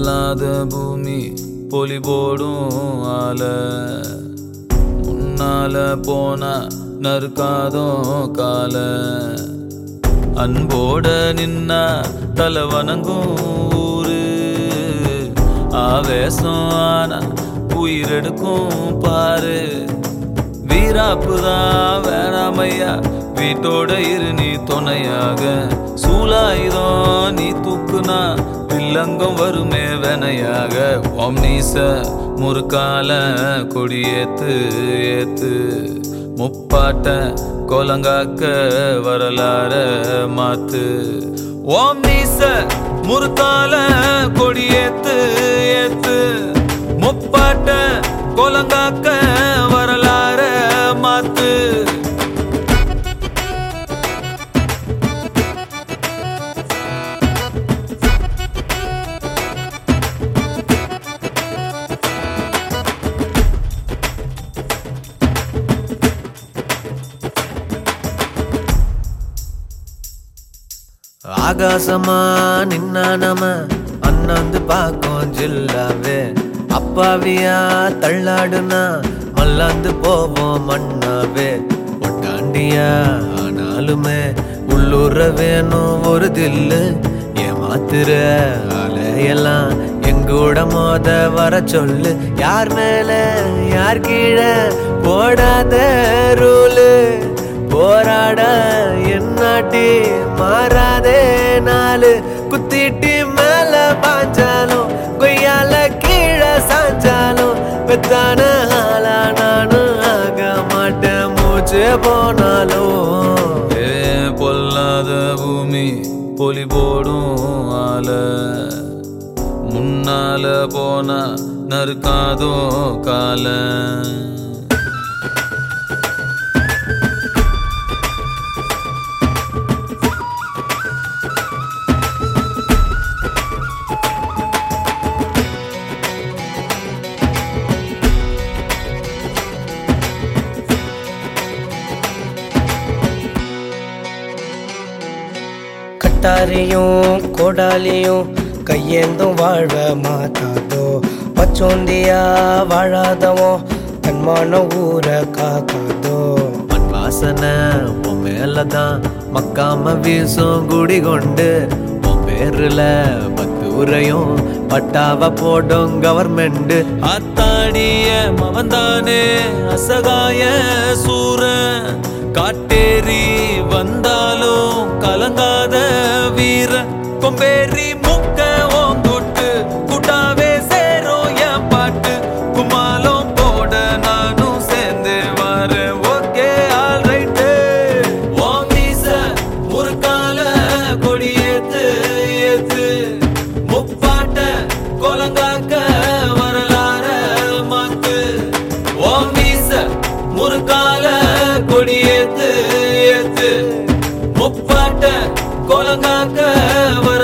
பொல்லாத பூமி பொலி போடும் ஆல முன்னால போனா நறுக்காதோ கால அன்போட நின்னா தலை வணங்கும் ஊரு ஆவேசம் ஆனா உயிரெடுக்கும் பாரு வீராப்புதான் வேணாமையா வீட்டோட இரு நீ துணையாக சூலாயுதம் நீ தூக்குனா வில்லங்கம் வருமே வெனையாக ஓம் நீச முறுக்கால கொடியேத்து ஏத்து முப்பாட்ட கோலங்காக்க வரலாற மாத்து ஓம் நீச முறுக்கால கொடியேத்து ஏத்து முப்பாட்ட கோலங்காக்க வரலாற மாத்து ஆகாசமா நின்னா நம அண்ணாந்து பாக்கும் ஜில்லாவே அப்பாவியா தள்ளாடுனா மல்லாந்து போவோம் மண்ணாவே ஒட்டாண்டியா ஆனாலுமே உள்ளூர வேணும் ஒரு தில்லு ஏமாத்துற அலையெல்லாம் எங்கூட மோத வர சொல்லு யார் மேல யார் கீழே போடாத ரூலு போராட என்னாட்டி மாறாதே நாலு குத்திட்டி மேல பாஞ்சாலும் கொய்யால கீழே சாஞ்சாலும் பெத்தான ஆளா நானும் ஆக மாட்டேன் மூச்சு போனாலும் பொல்லாத பூமி பொலி போடும் ஆல முன்னால போனா நறுக்காதோ கால கட்டாரியும் கோடாலியும் கையேந்தும் வாழ்வ மாத்தாதோ பச்சோந்தியா வாழாதவோ தன்மான ஊரை காக்காதோ மண் வாசனை உன் மேலதான் மக்காம வீசும் குடி கொண்டு உன் பேருல 10 உரையும் பட்டாவ போடும் கவர்மெண்ட் ஆத்தாடிய மவன்தானே அசகாய சூர காட்டேரி வந்தாலும் கலங்காத வீர கொம்பேரி முக்க ஓங்கொட்டு குட்டாவே சேரும் என் பாட்டு குமாலம் போட நானும் சேர்ந்து வர ஓகே ஆல் ரைட்டு ஓம் வீச முறுக்கால கொடியேத்து ஏத்து முப்பாட்ட கோலங்காக்க வரலாற மாத்து ஓம் வீச முறுக்கால கொடியேத்து ஏத்து முப்பாட்ட கோலங்காக்க வர